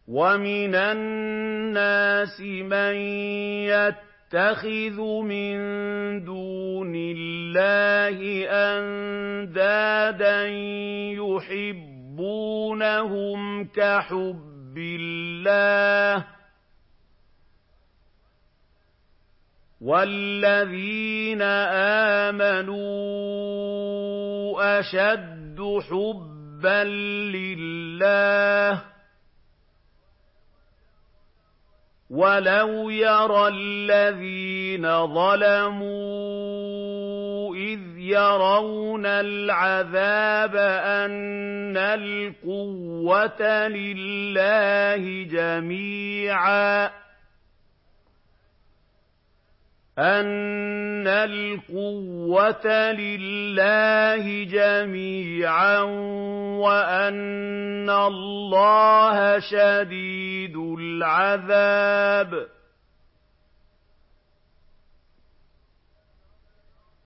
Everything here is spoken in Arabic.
وَمِنَ النَّاسِ مَن يَتَّخِذُ مِن دُونِ اللَّهِ أَندَادًا يُحِبُّونَهُمْ كَحُبِّ اللَّهِ ۖ وَالَّذِينَ آمَنُوا أَشَدُّ حُبًّا لِّلَّهِ ۗ وَلَوْ يَرَى الَّذِينَ ظَلَمُوا إِذْ يَرَوْنَ الْعَذَابَ أَنَّ الْقُوَّةَ لِلَّهِ جَمِيعًا وَأَنَّ اللَّهَ شَدِيدُ الْعَذَابِ